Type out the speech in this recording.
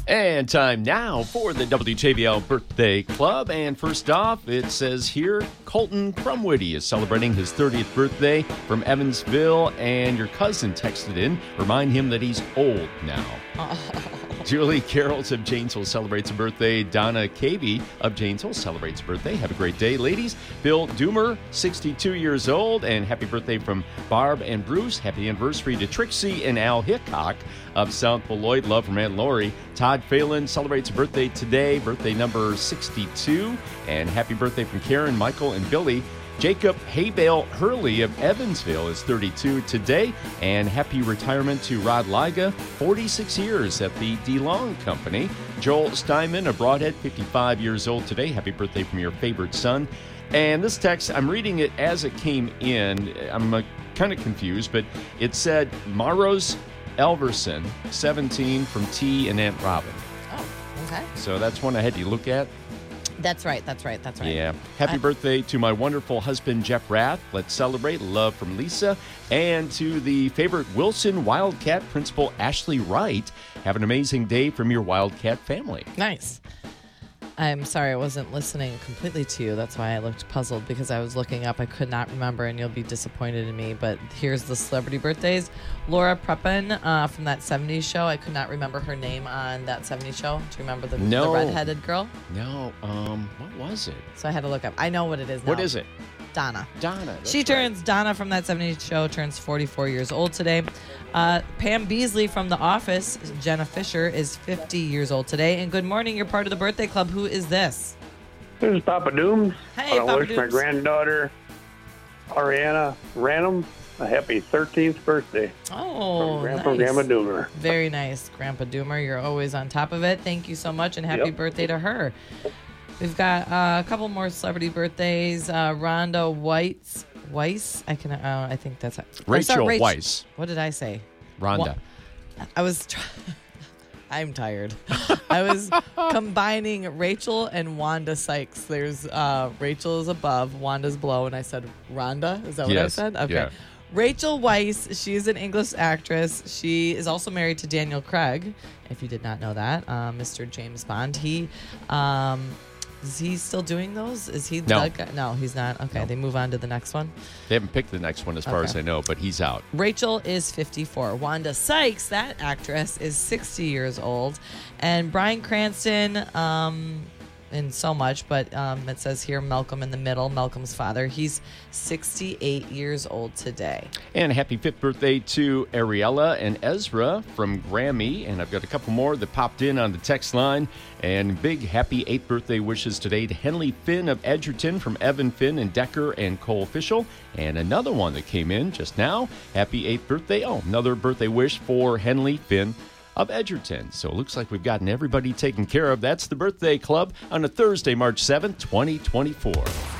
And time now for the WJBL Birthday Club. And first off, it says here, Colton Crumwitty is celebrating his 30th birthday from Evansville. And your cousin texted in, remind him that he's old now. Julie Carrolls of Janesville celebrates a birthday. Donna Cavey of Janesville celebrates a birthday. Have a great day, ladies. Bill Doomer, 62 years old, and happy birthday from Barb and Bruce. Happy anniversary to Trixie and Al Hickok of South Beloit. Love from Aunt Lori. Todd Phelan celebrates a birthday today, birthday number 62. And happy birthday from Karen, Michael, and Billy. Jacob Haybale Hurley of Evansville is 32 today. And happy retirement to Rod Liga, 46 years at the DeLong Company. Joel Steinman of Broadhead, 55 years old today. Happy birthday from your favorite son. And this text, I'm reading it as it came in. I'm kind of confused, but it said Maros Elverson, 17, from T and Aunt Robin. Oh, okay. So that's one I had you look at. That's right. Yeah. Happy birthday to my wonderful husband, Jeff Rath. Let's celebrate. Love from Lisa. And to the favorite Wilson Wildcat principal, Ashley Wright. Have an amazing day from your Wildcat family. Nice. I'm sorry I wasn't listening completely to you. That's why I looked puzzled, because I was looking up. I could not remember, and you'll be disappointed in me. But here's the celebrity birthdays. Laura Prepon from that 70s show. I could not remember her name on that 70s show. Do you remember the redheaded girl? No. What was it? So I had to look up. I know what it is now. What is it? Donna. Right. Donna from that 70s show turns 44 years old today. Pam Beasley from The Office, Jenna Fisher, is 50 years old today. And good morning, you're part of the birthday club. Who is this? This is Papa Dooms. Hey, I Papa wish my Dooms. granddaughter, Ariana Ranum, a happy 13th birthday. Oh, From nice. Grandma Doomer. Very nice, Grandpa Doomer. You're always on top of it. Thank you so much, and happy birthday to her. We've got a couple more celebrity birthdays. Rhonda Weiss. I think that's Rachel Weiss. What did I say? Rhonda. I'm tired. I was combining Rachel and Wanda Sykes. There's Rachel is above, Wanda's below, and I said Rhonda. Is that what I said? Okay. Yeah. Rachel Weisz, she's an English actress. She is also married to Daniel Craig, if you did not know that, Mr. James Bond. Is he still doing those? Is he No. the guy? No, he's not. Okay, They move on to the next one. They haven't picked the next one as far as I know, but he's out. Rachel is 54. Wanda Sykes, that actress, is 60 years old. And Bryan Cranston, in so much, but it says here Malcolm in the middle, Malcolm's father. He's 68 years old today. And happy 5th birthday to Ariella and Ezra from Grammy. And I've got a couple more that popped in on the text line. And big happy 8th birthday wishes today to Henley Finn of Edgerton from Evan Finn and Decker and Cole Fischel. And another one that came in just now. Happy 8th birthday. Oh, another birthday wish for Henley Finn of Edgerton. So it looks like we've gotten everybody taken care of. That's the Birthday Club on a Thursday, March 7th, 2024.